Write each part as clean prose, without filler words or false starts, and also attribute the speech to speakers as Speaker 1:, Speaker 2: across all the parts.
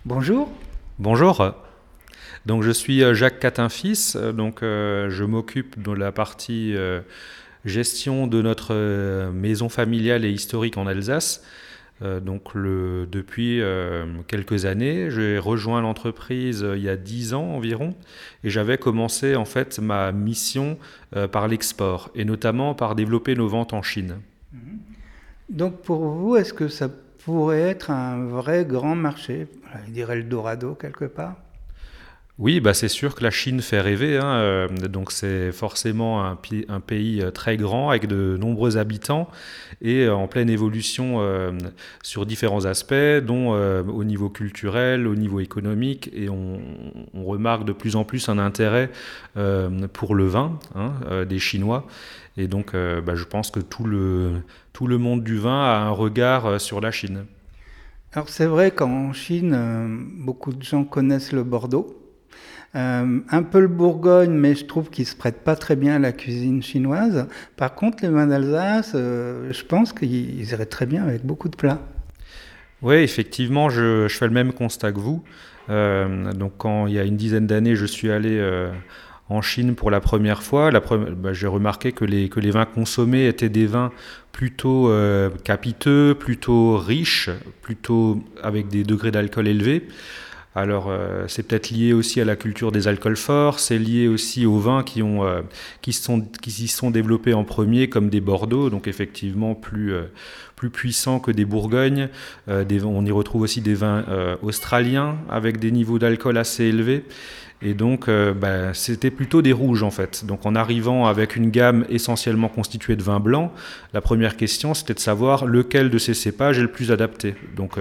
Speaker 1: Bonjour.
Speaker 2: Bonjour, donc je suis Jacques Catin-Fils, je m'occupe de la partie gestion de notre maison familiale et historique en Alsace. Depuis quelques années, j'ai rejoint l'entreprise il y a 10 ans environ et j'avais commencé en fait ma mission par l'export et notamment par développer nos ventes en Chine.
Speaker 1: Donc pour vous, est-ce que ça pourrait être un vrai grand marché, voilà, je dirais Eldorado quelque part?
Speaker 2: Oui, bah c'est sûr que la Chine fait rêver, hein, donc c'est forcément un pays très grand avec de nombreux habitants et en pleine évolution sur différents aspects, dont au niveau culturel, au niveau économique, et on remarque de plus en plus un intérêt pour le vin des Chinois. Et donc je pense que tout le monde du vin a un regard sur la Chine.
Speaker 1: Alors c'est vrai qu'en Chine, beaucoup de gens connaissent le Bordeaux. Un peu le Bourgogne, mais je trouve qu'il ne se prête pas très bien à la cuisine chinoise. Par contre, les vins d'Alsace, je pense qu'ils iraient très bien avec beaucoup de plats.
Speaker 2: Oui, effectivement, je fais le même constat que vous. Donc, quand il y a une dizaine d'années, je suis allé en Chine pour la première fois, j'ai remarqué que les vins consommés étaient des vins plutôt capiteux, plutôt riches, plutôt avec des degrés d'alcool élevés. Alors, c'est peut-être lié aussi à la culture des alcools forts, c'est lié aussi aux vins qui s'y sont développés en premier, comme des Bordeaux, donc effectivement plus puissants que des Bourgognes. On y retrouve aussi des vins australiens avec des niveaux d'alcool assez élevés. Et donc, c'était plutôt des rouges en fait. Donc, en arrivant avec une gamme essentiellement constituée de vins blancs, la première question c'était de savoir lequel de ces cépages est le plus adapté. Donc,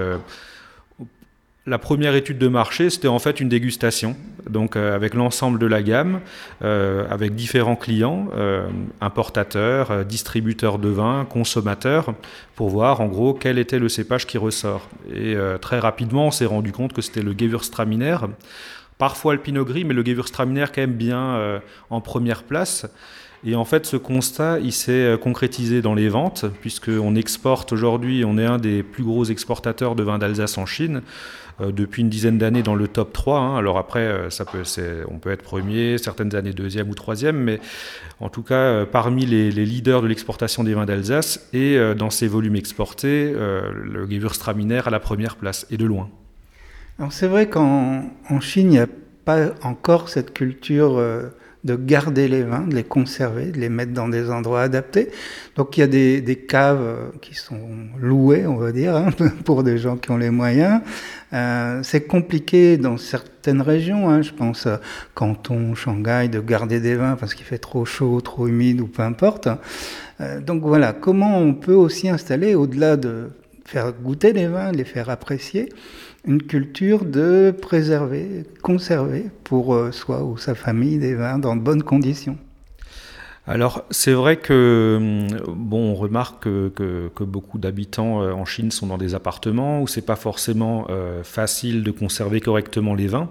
Speaker 2: la première étude de marché, c'était en fait une dégustation, donc avec l'ensemble de la gamme, avec différents clients, importateurs, distributeurs de vin, consommateurs, pour voir en gros quel était le cépage qui ressort. Et très rapidement, on s'est rendu compte que c'était le Gewürztraminer, parfois le Pinot Gris, mais le Gewürztraminer quand même bien en première place. Et en fait, ce constat, il s'est concrétisé dans les ventes, puisqu'on exporte aujourd'hui, on est un des plus gros exportateurs de vins d'Alsace en Chine, depuis une dizaine d'années dans le top 3. Alors après, on peut être premier, certaines années deuxième ou troisième, mais en tout cas, parmi les leaders de l'exportation des vins d'Alsace, et dans ces volumes exportés, le Gewürztraminer à la première place, et de loin.
Speaker 1: Alors c'est vrai qu'en Chine, il n'y a pas encore cette culture de garder les vins, de les conserver, de les mettre dans des endroits adaptés. Donc il y a des caves qui sont louées, on va dire, pour des gens qui ont les moyens. C'est compliqué dans certaines régions, je pense Canton, Shanghai, de garder des vins parce qu'il fait trop chaud, trop humide ou peu importe. Donc voilà, comment on peut aussi installer, au-delà de faire goûter les vins, les faire apprécier, une culture de préserver, conserver pour soi ou sa famille des vins dans de bonnes conditions.
Speaker 2: Alors, c'est vrai que, on remarque que beaucoup d'habitants en Chine sont dans des appartements où c'est pas forcément facile de conserver correctement les vins.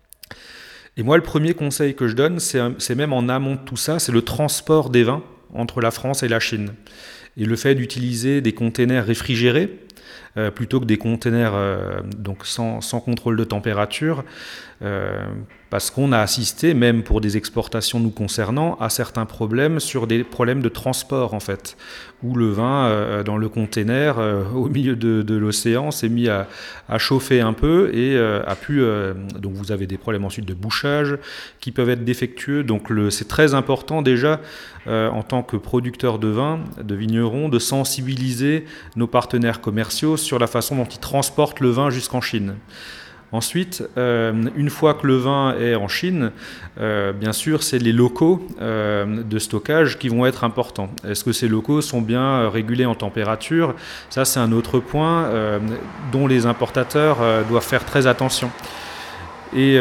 Speaker 2: Et moi, le premier conseil que je donne, c'est même en amont de tout ça, c'est le transport des vins entre la France et la Chine. Et le fait d'utiliser des containers réfrigérés, plutôt que des containers sans contrôle de température, parce qu'on a assisté, même pour des exportations nous concernant, à certains problèmes sur des problèmes de transport en fait, où le vin dans le container au milieu de l'océan s'est mis à chauffer un peu et donc vous avez des problèmes ensuite de bouchage qui peuvent être défectueux. Donc c'est très important déjà en tant que producteur de vin, de vigneron, de sensibiliser nos partenaires commerciaux sur la façon dont ils transportent le vin jusqu'en Chine. Ensuite, une fois que le vin est en Chine, bien sûr, c'est les locaux de stockage qui vont être importants. Est-ce que ces locaux sont bien régulés en température ? Ça, c'est un autre point dont les importateurs doivent faire très attention. Et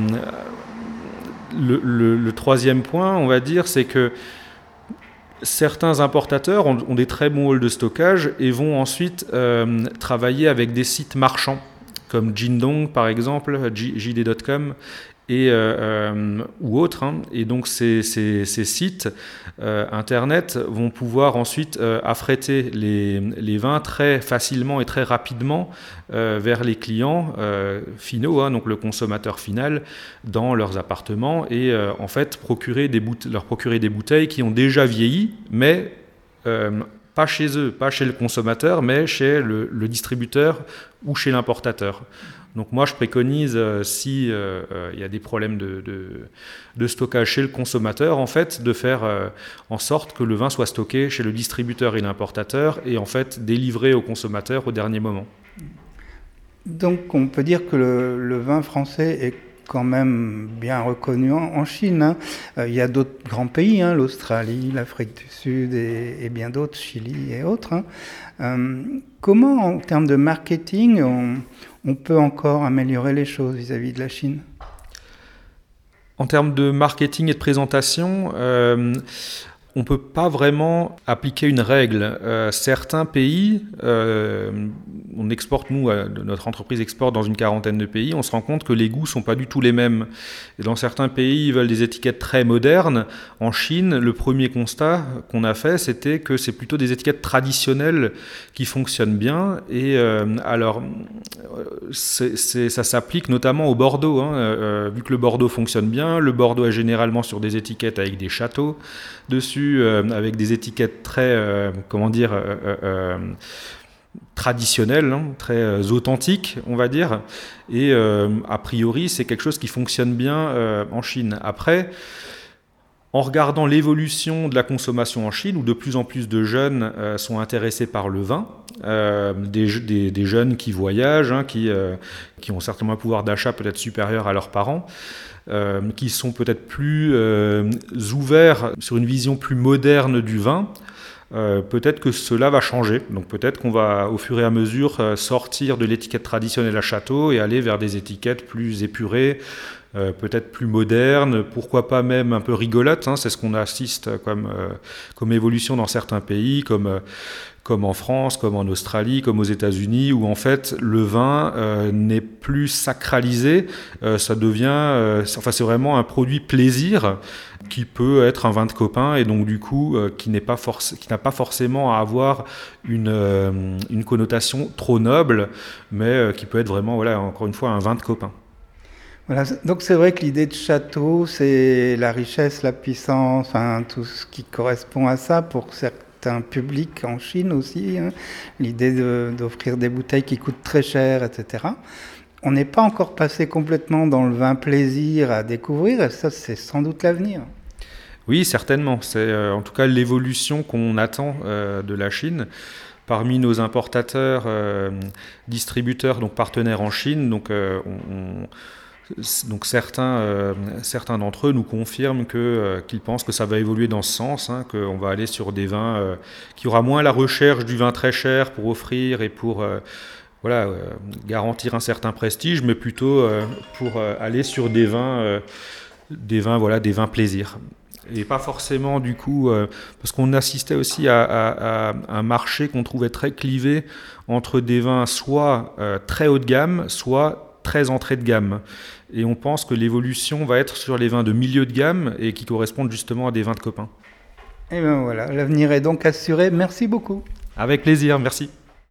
Speaker 2: le troisième point, on va dire, c'est que certains importateurs ont des très bons halls de stockage et vont ensuite travailler avec des sites marchands, comme Jingdong par exemple, JD.com, ou autres. Hein. Et donc ces sites internet vont pouvoir ensuite affréter les vins très facilement et très rapidement vers les clients finaux, hein, donc le consommateur final, dans leurs appartements, et en fait leur procurer des bouteilles qui ont déjà vieilli, mais pas chez eux, pas chez le consommateur, mais chez le distributeur ou chez l'importateur. Donc moi, je préconise, si y a des problèmes de stockage chez le consommateur, en fait, de faire en sorte que le vin soit stocké chez le distributeur et l'importateur, et en fait délivré au consommateur au dernier moment.
Speaker 1: Donc on peut dire que le vin français est quand même bien reconnu en Chine. Hein. Il y a d'autres grands pays, hein, l'Australie, l'Afrique du Sud et bien d'autres, Chili et autres. Hein. Comment, en termes de marketing, on peut encore améliorer les choses vis-à-vis de la Chine ?
Speaker 2: En termes de marketing et de présentation, on ne peut pas vraiment appliquer une règle. Certains pays, on exporte, notre entreprise exporte dans une quarantaine de pays, on se rend compte que les goûts ne sont pas du tout les mêmes. Et dans certains pays, ils veulent des étiquettes très modernes. En Chine, le premier constat qu'on a fait, c'était que c'est plutôt des étiquettes traditionnelles qui fonctionnent bien. Et alors, ça s'applique notamment au Bordeaux. Hein. Vu que le Bordeaux fonctionne bien, le Bordeaux est généralement sur des étiquettes avec des châteaux dessus, avec des étiquettes très, traditionnelles, hein, très authentiques, on va dire. Et a priori, c'est quelque chose qui fonctionne bien en Chine. Après, en regardant l'évolution de la consommation en Chine, où de plus en plus de jeunes sont intéressés par le vin, des jeunes qui voyagent, hein, qui ont certainement un pouvoir d'achat peut-être supérieur à leurs parents, qui sont peut-être plus ouverts sur une vision plus moderne du vin, peut-être que cela va changer. Donc peut-être qu'on va au fur et à mesure sortir de l'étiquette traditionnelle à château et aller vers des étiquettes plus épurées, peut-être plus modernes, pourquoi pas même un peu rigolotes. Hein, c'est ce qu'on assiste comme évolution dans certains pays, comme en France, comme en Australie, comme aux États-Unis, où en fait le vin n'est plus sacralisé, ça devient, c'est vraiment un produit plaisir qui peut être un vin de copain, et donc du coup qui n'a pas forcément à avoir une connotation trop noble, mais qui peut être vraiment, voilà, encore une fois, un vin de copain.
Speaker 1: Voilà, donc c'est vrai que l'idée de château, c'est la richesse, la puissance, enfin, tout ce qui correspond à ça pour certains publics en Chine aussi. Hein. L'idée d'offrir des bouteilles qui coûtent très cher, etc. On n'est pas encore passé complètement dans le vin plaisir à découvrir, et ça, c'est sans doute l'avenir.
Speaker 2: Oui, certainement. C'est en tout cas l'évolution qu'on attend de la Chine. Parmi nos importateurs, distributeurs, donc partenaires en Chine, donc certains d'entre eux nous confirment qu'ils pensent que ça va évoluer dans ce sens, hein, qu'on va aller sur des vins qui aura moins la recherche du vin très cher pour offrir et pour garantir un certain prestige, mais plutôt pour aller sur des vins plaisir. Et pas forcément du coup, parce qu'on assistait aussi à un marché qu'on trouvait très clivé entre des vins soit très haut de gamme, soit très entrée de gamme. Et on pense que l'évolution va être sur les vins de milieu de gamme et qui correspondent justement à des vins de copains.
Speaker 1: Et bien voilà, l'avenir est donc assuré. Merci beaucoup.
Speaker 2: Avec plaisir, merci.